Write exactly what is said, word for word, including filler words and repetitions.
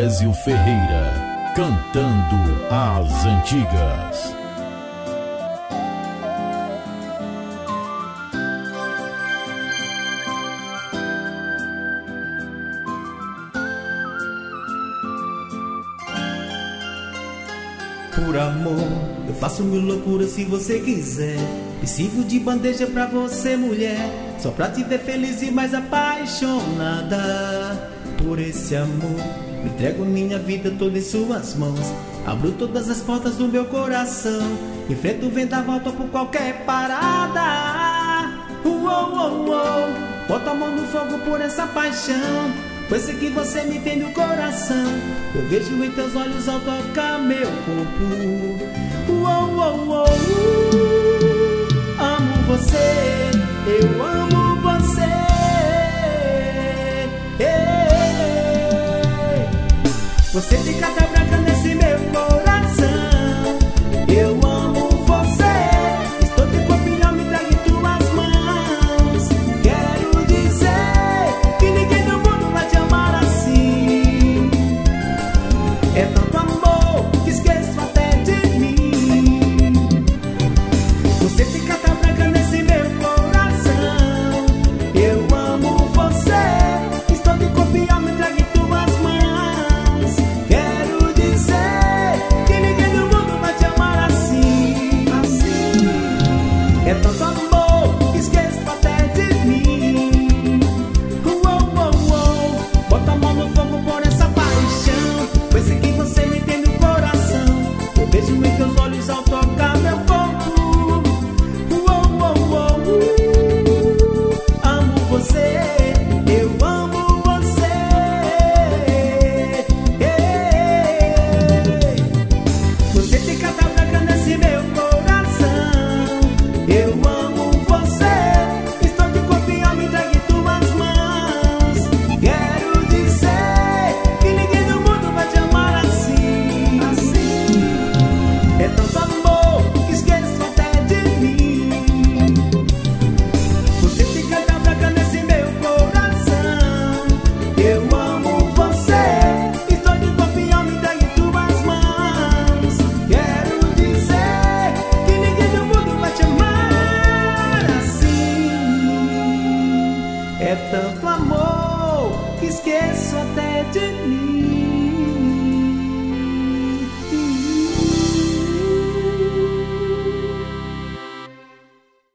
Clésio Ferreira, cantando as antigas. Por amor, eu faço mil loucuras se você quiser. E sirvo de bandeja pra você, mulher, só pra te ver feliz e mais apaixonada. Por esse amor, me entrego minha vida toda em suas mãos. Abro todas as portas do meu coração. Enfrento o vendaval, topo qualquer parada. Uou, uou, uou. Boto a mão no fogo por essa paixão, pois sei que você me tem no coração. Eu vejo em teus olhos ao tocar meu corpo. Uou, uou, uou. Amo você, eu amo você. Você tem carta branca nesse meu coração. Eu amo você. Estou de corpo e alma entregue em tuas mãos. Quero dizer que ninguém no mundo vai te amar assim. É tanto amor que esqueço até de mim. Você tem carta branca nesse meu coração. Eu amo você. Estou de corpo e alma entregue em tuas mãos. É tanto amor que esqueço até de mim. Uou, uou, uou. Bota a mão no fogo por essa paixão, pois sei que você me tem no coração. Eu vejo em teus olhos ao tocar meu corpo. Uou, uou, uou. Amo você, eu amo você. Você tem carta branca nesse meu coração. Eu amo você, estou de corpo e alma entregue em tuas mãos. Quero dizer que ninguém no mundo vai te amar assim, assim. É tanto amor que esqueço até de mim. Você tem carta branca nesse meu coração. Eu amo você, estou de corpo e alma entregue em tuas mãos. Quero dizer que ninguém no mundo vai te amar. É tanto